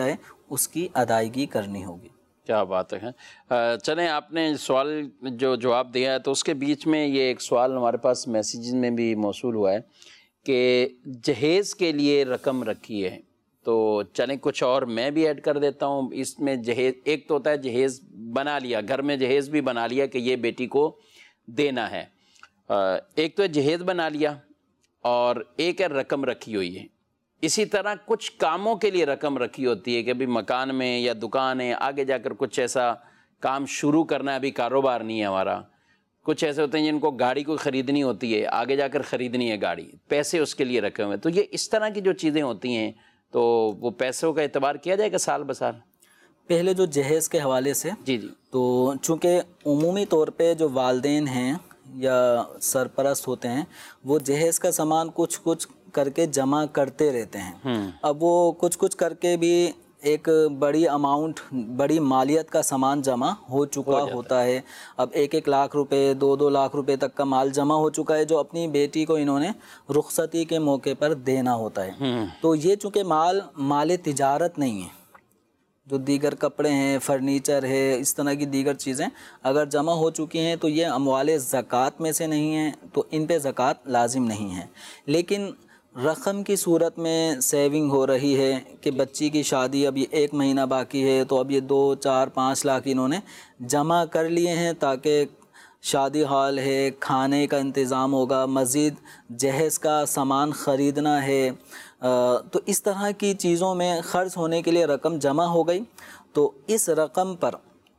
اس کی ادائیگی کرنی ہوگی۔ کیا بات ہے۔ چلیں، آپ نے سوال جو جواب دیا ہے تو اس کے بیچ میں یہ ایک سوال ہمارے پاس میسیجز میں بھی موصول ہوا ہے کہ جہیز کے لیے رقم رکھی ہے، تو چلیں کچھ اور میں بھی ایڈ کر دیتا ہوں اس میں۔ جہیز ایک تو ہوتا ہے جہیز بنا لیا، گھر میں جہیز بھی بنا لیا کہ یہ بیٹی کو دینا ہے، ایک تو جہیز بنا لیا اور ایک ہے رقم رکھی ہوئی ہے۔ اسی طرح کچھ کاموں کے لیے رقم رکھی ہوتی ہے کہ ابھی مکان میں یا دکان ہے، آگے جا کر کچھ ایسا کام شروع کرنا ہے، ابھی کاروبار نہیں ہے ہمارا۔ کچھ ایسے ہوتے ہیں جن کو گاڑی کو خریدنی ہوتی ہے، آگے جا کر خریدنی ہے گاڑی، پیسے اس کے لیے رکھے ہوئے ہیں۔ تو یہ اس طرح کی جو چیزیں ہوتی ہیں تو وہ پیسوں کا اعتبار کیا جائے گا سال بسال؟ پہلے جو جہیز کے حوالے سے، جی تو چونکہ عمومی طور پہ جو والدین ہیں یا سرپرست ہوتے ہیں وہ جہیز کا سامان کچھ کچھ کر کے جمع کرتے رہتے ہیں۔ اب وہ کچھ کچھ کر کے بھی ایک بڑی اماؤنٹ، بڑی مالیت کا سامان جمع ہو چکا ہوتا ہے۔ اب 1-1 لاکھ روپے، 2-2 لاکھ روپے تک کا مال جمع ہو چکا ہے جو اپنی بیٹی کو انہوں نے رخصتی کے موقع پر دینا ہوتا ہے۔ تو یہ چونکہ مال تجارت نہیں ہے، جو دیگر کپڑے ہیں، فرنیچر ہے، اس طرح کی دیگر چیزیں اگر جمع ہو چکی ہیں تو یہ اموال زکوٰۃ میں سے نہیں ہیں، تو ان پہ زکوٰۃ لازم نہیں ہے۔ لیکن رقم کی صورت میں سیونگ ہو رہی ہے کہ بچی کی شادی اب یہ 1 مہینہ باقی ہے، تو اب یہ 2-4-5 لاکھ انہوں نے جمع کر لیے ہیں تاکہ شادی ہال ہے، کھانے کا انتظام ہوگا، مزید جہیز کا سامان خریدنا ہے، تو اس طرح کی چیزوں میں خرچ ہونے کے لیے رقم جمع ہو گئی۔ تو اس رقم پر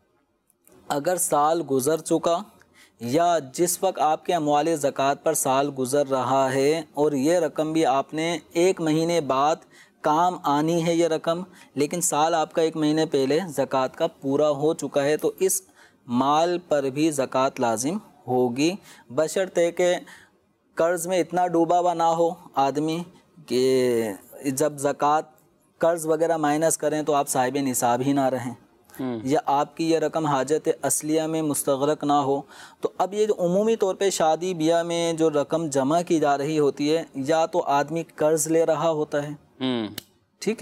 اگر سال گزر چکا یا جس وقت آپ کے اموال زکوٰۃ پر سال گزر رہا ہے اور یہ رقم بھی آپ نے 1 مہینے بعد کام آنی ہے یہ رقم، لیکن سال آپ کا 1 مہینے پہلے زکوٰۃ کا پورا ہو چکا ہے، تو اس مال پر بھی زکوٰۃ لازم ہوگی، بشرطے کہ قرض میں اتنا ڈوبا ہوا نہ ہو آدمی کہ جب زکوٰۃ قرض وغیرہ مائنس کریں تو آپ صاحب نصاب ہی نہ رہیں، یا آپ کی یہ رقم حاجت اصلیہ میں مستغرق نہ ہو۔ تو اب یہ جو عمومی طور پہ شادی بیاہ میں جو رقم جمع کی جا رہی ہوتی ہے، یا تو آدمی قرض لے رہا ہوتا ہے، ٹھیک ہے،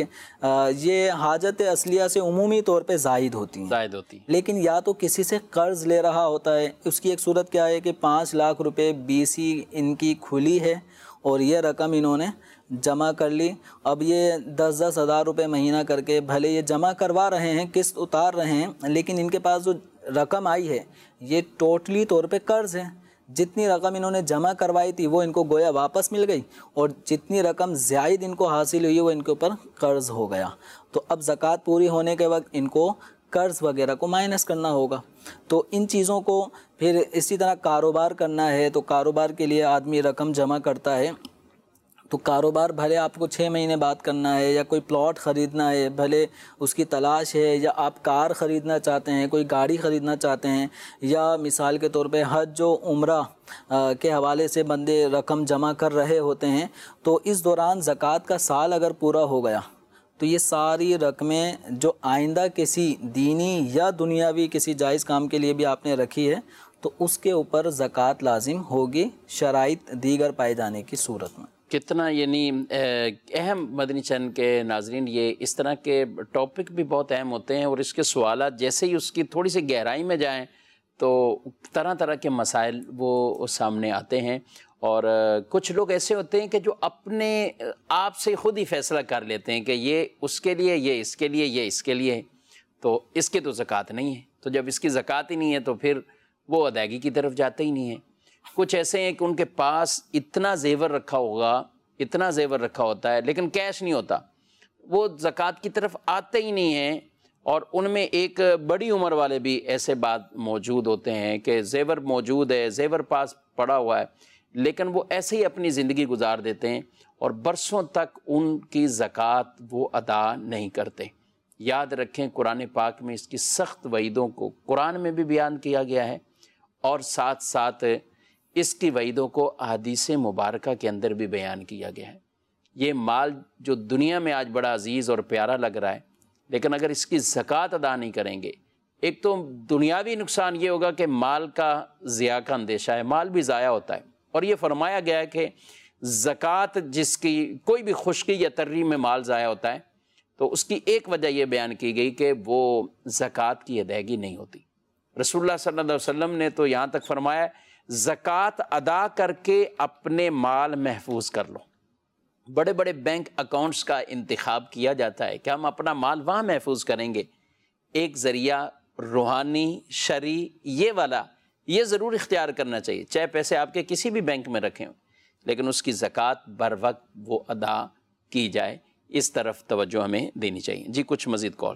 یہ حاجت اصلیہ سے عمومی طور پہ زائد ہوتی ہیں، لیکن یا تو کسی سے قرض لے رہا ہوتا ہے۔ اس کی ایک صورت کیا ہے کہ 5 لاکھ روپے BC ان کی کھلی ہے اور یہ رقم انہوں نے جمع کر لی، اب یہ 10-10 ہزار روپے مہینہ کر کے بھلے یہ جمع کروا رہے ہیں، قسط اتار رہے ہیں، لیکن ان کے پاس جو رقم آئی ہے یہ ٹوٹلی طور پہ قرض ہے۔ جتنی رقم انہوں نے جمع کروائی تھی وہ ان کو گویا واپس مل گئی، اور جتنی رقم زائد ان کو حاصل ہوئی وہ ان کے اوپر قرض ہو گیا۔ تو اب زکوٰۃ پوری ہونے کے وقت ان کو قرض وغیرہ کو مائنس کرنا ہوگا۔ تو ان چیزوں کو پھر اسی طرح کاروبار کرنا ہے تو کاروبار کے لیے آدمی رقم جمع کرتا ہے، تو کاروبار بھلے آپ کو 6 مہینے بعد کرنا ہے، یا کوئی پلاٹ خریدنا ہے، بھلے اس کی تلاش ہے، یا آپ کار خریدنا چاہتے ہیں، کوئی گاڑی خریدنا چاہتے ہیں، یا مثال کے طور پہ حج و عمرہ کے حوالے سے بندے رقم جمع کر رہے ہوتے ہیں، تو اس دوران زکوٰۃ کا سال اگر پورا ہو گیا تو یہ ساری رقمیں جو آئندہ کسی دینی یا دنیاوی کسی جائز کام کے لیے بھی آپ نے رکھی ہے تو اس کے اوپر زکوٰۃ لازم ہوگی، شرائط دیگر پائے جانے کی صورت میں۔ کتنا یعنی اہم مدنی چینل کے ناظرین، یہ اس طرح کے ٹاپک بھی بہت اہم ہوتے ہیں، اور اس کے سوالات جیسے ہی اس کی تھوڑی سی گہرائی میں جائیں تو طرح طرح کے مسائل وہ سامنے آتے ہیں، اور کچھ لوگ ایسے ہوتے ہیں کہ جو اپنے آپ سے خود ہی فیصلہ کر لیتے ہیں کہ یہ اس کے لیے، یہ اس کے لیے، یہ اس کے لیے، تو اس کے تو زکوٰۃ نہیں ہے، تو جب اس کی زکوٰۃ ہی نہیں ہے تو پھر وہ ادائیگی کی طرف جاتے ہی نہیں ہیں۔ کچھ ایسے ہیں کہ ان کے پاس اتنا زیور رکھا ہوگا، اتنا زیور رکھا ہوتا ہے لیکن کیش نہیں ہوتا، وہ زکوٰۃ کی طرف آتے ہی نہیں ہیں، اور ان میں ایک بڑی عمر والے بھی ایسے بات موجود ہوتے ہیں کہ زیور موجود ہے، زیور پاس پڑا ہوا ہے، لیکن وہ ایسے ہی اپنی زندگی گزار دیتے ہیں اور برسوں تک ان کی زکوٰۃ وہ ادا نہیں کرتے۔ یاد رکھیں قرآن پاک میں اس کی سخت وعیدوں کو قرآن میں بھی بیان کیا گیا ہے، اور ساتھ ساتھ اس کی وعیدوں کو احادیث مبارکہ کے اندر بھی بیان کیا گیا ہے۔ یہ مال جو دنیا میں آج بڑا عزیز اور پیارا لگ رہا ہے، لیکن اگر اس کی زکوٰۃ ادا نہیں کریں گے، ایک تو دنیاوی نقصان یہ ہوگا کہ مال کا ضیاع کا اندیشہ ہے، مال بھی ضائع ہوتا ہے، اور یہ فرمایا گیا ہے کہ زکوٰۃ جس کی کوئی بھی خشکی یا تری میں مال ضائع ہوتا ہے تو اس کی ایک وجہ یہ بیان کی گئی کہ وہ زکوٰۃ کی ادائیگی نہیں ہوتی۔ رسول اللہ صلی اللہ علیہ وسلم نے تو یہاں تک فرمایا زکوٰۃ ادا کر کے اپنے مال محفوظ کر لو۔ بڑے بڑے بینک اکاؤنٹس کا انتخاب کیا جاتا ہے کہ ہم اپنا مال وہاں محفوظ کریں گے۔ ایک ذریعہ روحانی شرعی یہ والا یہ ضرور اختیار کرنا چاہیے، چاہے پیسے آپ کے کسی بھی بینک میں رکھیں ہوں، لیکن اس کی زکوٰۃ بر وقت وہ ادا کی جائے، اس طرف توجہ ہمیں دینی چاہیے۔ جی کچھ مزید کال۔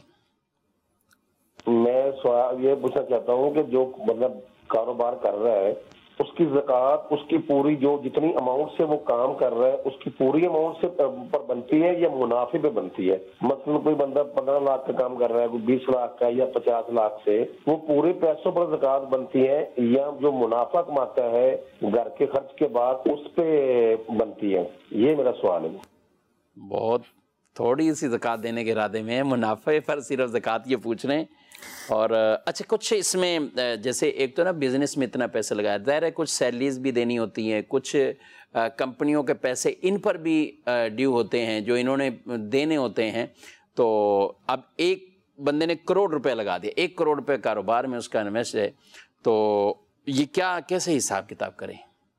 میں سوال یہ پوچھنا چاہتا ہوں کہ جو مطلب کاروبار کر رہا ہے اس کی زکوٰۃ اس کی پوری جو جتنی اماؤنٹ سے وہ کام کر رہا ہے اس کی پوری اماؤنٹ سے پر بنتی ہے یا منافع پہ بنتی ہے؟ مثلا کوئی بندہ 15 لاکھ کا کام کر رہا ہے، کوئی 20 لاکھ کا یا 50 لاکھ سے، وہ پورے پیسوں پر زکوٰۃ بنتی ہے یا جو منافع کماتا ہے گھر کے خرچ کے بعد اس پہ بنتی ہے؟ یہ میرا سوال ہے۔ بہت تھوڑی سی زکوٰۃ دینے کے ارادے میں منافع پر صرف زکوٰۃ یہ پوچھ رہے ہیں۔ اور اچھا کچھ اس میں جیسے ایک تو نا بزنس میں اتنا پیسہ لگایا، ظاہر ہے کچھ سیلریز بھی دینی ہوتی ہیں، کچھ کمپنیوں کے پیسے ان پر بھی ڈیو ہوتے ہیں جو انہوں نے دینے ہوتے ہیں۔ تو اب ایک بندے نے کروڑ روپے لگا دیا، 1 کروڑ روپے کاروبار میں اس کا انویسٹ ہے، تو یہ کیا کیسے حساب کتاب کریں؟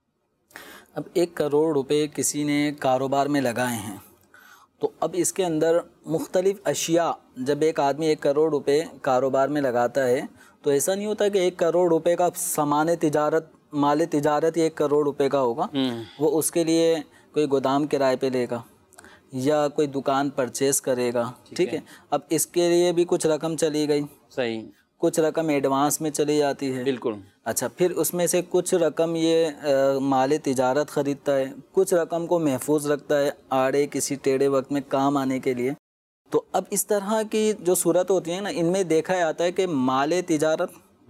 اب 1 کروڑ روپے کسی نے کاروبار میں لگائے ہیں تو اب اس کے اندر مختلف اشیاء، جب ایک آدمی 1 کروڑ روپے کاروبار میں لگاتا ہے تو ایسا نہیں ہوتا کہ 1 کروڑ روپے کا سامان تجارت مال تجارت 1 کروڑ روپے کا ہوگا، وہ اس کے لیے کوئی گودام کرائے پہ لے گا یا کوئی دکان پرچیز کرے گا، ٹھیک ہے۔ اب اس کے لیے بھی کچھ رقم چلی گئی، صحیح، کچھ رقم ایڈوانس میں چلی جاتی ہے، بالکل۔ اچھا پھر اس میں سے کچھ رقم یہ مال تجارت خریدتا ہے، کچھ رقم کو محفوظ رکھتا ہے آڑے کسی ٹیڑھے وقت میں کام آنے کے لیے۔ تو اب اس طرح کی جو صورت ہوتی ہے نا، ان میں دیکھا جاتا ہے کہ مال تجارت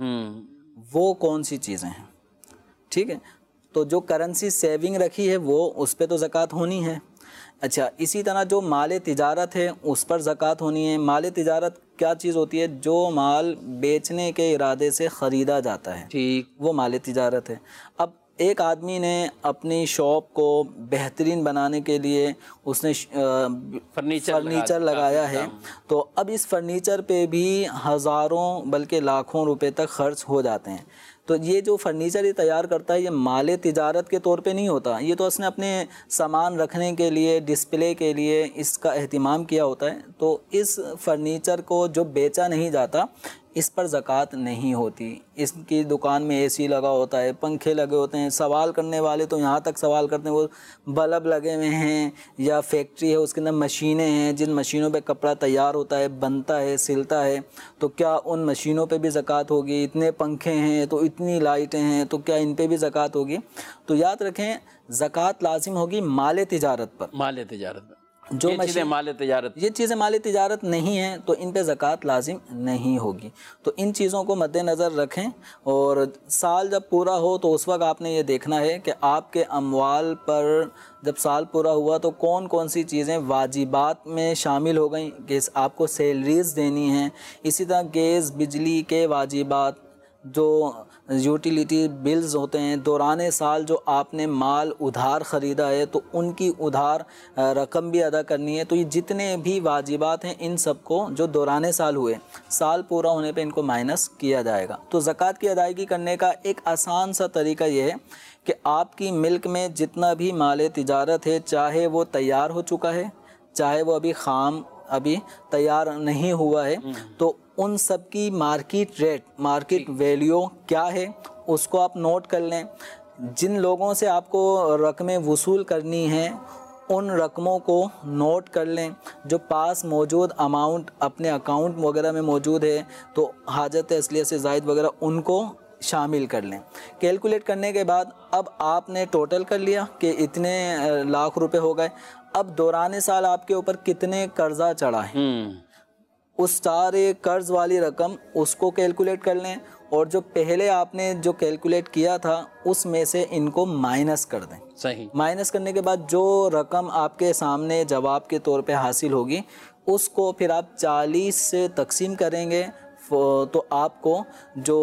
وہ کون سی چیزیں ہیں، ٹھیک ہے۔ تو جو کرنسی سیونگ رکھی ہے وہ اس پہ تو زکوٰۃ ہونی ہے۔ اچھا اسی طرح جو مال تجارت ہے اس پر زکوٰۃ ہونی ہے۔ مال تجارت کیا چیز ہوتی ہے؟ جو مال بیچنے کے ارادے سے خریدا جاتا ہے، ٹھیک، وہ مال تجارت ہے۔ اب ایک آدمی نے اپنی شاپ کو بہترین بنانے کے لیے اس نے فرنیچر لگایا ہے، تو اب اس فرنیچر پہ بھی ہزاروں بلکہ لاکھوں روپے تک خرچ ہو جاتے ہیں۔ تو یہ جو فرنیچر یہ تیار کرتا ہے یہ مال تجارت کے طور پہ نہیں ہوتا، یہ تو اس نے اپنے سامان رکھنے کے لیے ڈسپلے کے لیے اس کا اہتمام کیا ہوتا ہے۔ تو اس فرنیچر کو جو بیچا نہیں جاتا اس پر زکوٰۃ نہیں ہوتی۔ اس کی دکان میں اے سی لگا ہوتا ہے، پنکھے لگے ہوتے ہیں، سوال کرنے والے تو یہاں تک سوال کرتے ہیں وہ بلب لگے ہوئے ہیں یا فیکٹری ہے اس کے اندر مشینیں ہیں جن مشینوں پہ کپڑا تیار ہوتا ہے، بنتا ہے، سلتا ہے، تو کیا ان مشینوں پہ بھی زکوٰۃ ہوگی؟ اتنے پنکھے ہیں تو اتنی لائٹیں ہیں تو کیا ان پہ بھی زکوٰۃ ہوگی؟ تو یاد رکھیں زکوٰۃ لازم ہوگی مال تجارت پر، مال تجارت پر۔ جو یہ چیزیں مال تجارت، یہ چیزیں مال تجارت نہیں ہیں تو ان پہ زکوٰۃ لازم نہیں ہوگی۔ تو ان چیزوں کو مد نظر رکھیں، اور سال جب پورا ہو تو اس وقت آپ نے یہ دیکھنا ہے کہ آپ کے اموال پر جب سال پورا ہوا تو کون کون سی چیزیں واجبات میں شامل ہو گئیں کہ آپ کو سیلریز دینی ہیں، اسی طرح گیس بجلی کے واجبات، جو یوٹیلیٹی بلز ہوتے ہیں، دوران سال جو آپ نے مال ادھار خریدا ہے تو ان کی ادھار رقم بھی ادا کرنی ہے۔ تو یہ جتنے بھی واجبات ہیں ان سب کو جو دوران سال ہوئے، سال پورا ہونے پہ ان کو مائنس کیا جائے گا۔ تو زکوٰۃ کی ادائیگی کرنے کا ایک آسان سا طریقہ یہ ہے کہ آپ کی ملک میں جتنا بھی مال تجارت ہے، چاہے وہ تیار ہو چکا ہے، چاہے وہ ابھی خام ابھی تیار نہیں ہوا ہے، تو ان سب کی مارکیٹ ریٹ، مارکیٹ ویلیو کیا ہے اس کو آپ نوٹ کر لیں۔ جن لوگوں سے آپ کو رقمیں وصول کرنی ہیں ان رقموں کو نوٹ کر لیں، جو پاس موجود اماؤنٹ اپنے اکاؤنٹ وغیرہ میں موجود ہے تو حاجت اصلیہ سے زائد وغیرہ ان کو شامل کر لیں۔ کیلکولیٹ کرنے کے بعد اب آپ نے ٹوٹل کر لیا کہ اتنے لاکھ روپے ہو گئے، اب دوران سال آپ کے اوپر کتنے قرضہ چڑھا ہے اس سارے قرض والی رقم اس کو کیلکولیٹ کر لیں، اور جو پہلے آپ نے جو کیلکولیٹ کیا تھا اس میں سے ان کو مائنس کر دیں۔ صحیح، مائنس کرنے کے بعد جو رقم آپ کے سامنے جواب کے طور پہ حاصل ہوگی اس کو پھر آپ 40 سے تقسیم کریں گے، تو آپ کو جو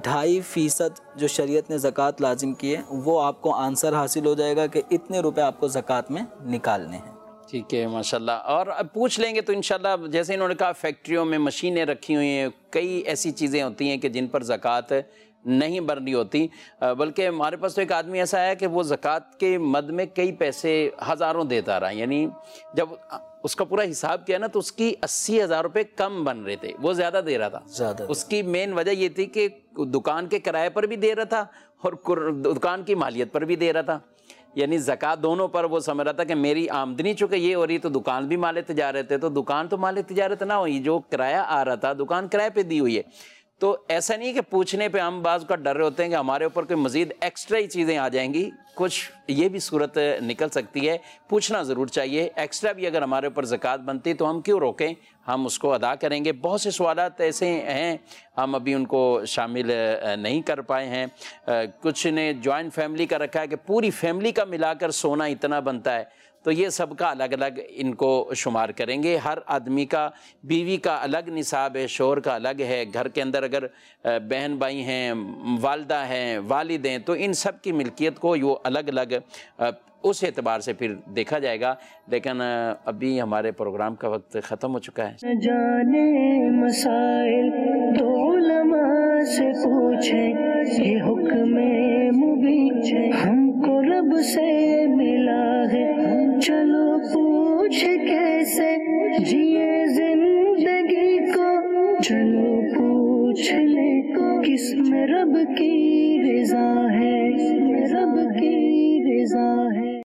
2.5% جو شریعت نے زکوٰۃ لازم کی ہے وہ آپ کو آنسر حاصل ہو جائے گا کہ اتنے روپے آپ کو زکوٰۃ میں نکالنے ہیں۔ ٹھیک ہے ماشاءاللہ. اور اب پوچھ لیں گے تو انشاءاللہ جیسے انہوں نے کہا فیکٹریوں میں مشینیں رکھی ہوئی ہیں, کئی ایسی چیزیں ہوتی ہیں کہ جن پر زکوٰۃ نہیں بھرنی ہوتی, بلکہ ہمارے پاس تو ایک آدمی ایسا ہے کہ وہ زکوٰۃ کے مد میں کئی پیسے ہزاروں دیتا رہا, یعنی جب اس کا پورا حساب کیا نا تو اس کی 80,000 روپے کم بن رہے تھے, وہ زیادہ دے رہا تھا. زیادہ اس کی مین وجہ یہ تھی کہ دکان کے کرائے پر بھی دے رہا تھا اور دکان کی مالیت پر بھی دے رہا تھا, یعنی زکوٰۃ دونوں پر وہ سمجھ رہا تھا کہ میری آمدنی چونکہ یہ ہو رہی تو دکان بھی مال تجارت ہے, تو دکان تو مال تجارت نہ ہوئی, جو کرایہ آ رہا تھا دکان کرائے پہ دی ہوئی ہے. تو ایسا نہیں کہ پوچھنے پہ ہم بعض کا ڈر رہے ہوتے ہیں کہ ہمارے اوپر کوئی مزید ایکسٹرا ہی چیزیں آ جائیں گی, کچھ یہ بھی صورت نکل سکتی ہے. پوچھنا ضرور چاہیے, ایکسٹرا بھی اگر ہمارے اوپر زکوٰۃ بنتی تو ہم کیوں روکیں, ہم اس کو ادا کریں گے. بہت سے سوالات ایسے ہیں ہم ابھی ان کو شامل نہیں کر پائے ہیں. کچھ نے جوائنٹ فیملی کا رکھا ہے کہ پوری فیملی کا ملا کر سونا اتنا بنتا ہے, تو یہ سب کا الگ الگ ان کو شمار کریں گے. ہر آدمی کا, بیوی کا الگ نصاب ہے, شوہر کا الگ ہے, گھر کے اندر اگر بہن بھائی ہیں, والدہ ہیں, والد ہیں, تو ان سب کی ملکیت کو یہ الگ الگ اس اعتبار سے پھر دیکھا جائے گا. لیکن ابھی ہمارے پروگرام کا وقت ختم ہو چکا ہے. جانے مسائل تو علماء سے پوچھیں, یہ حکم مبین ہم کو رب سے ملا ہے. چلو پوچھ کیسے جیے زندگی کو, چلو پوچھ لے کس میں رب کی رضا ہے, رب کی رضا ہے.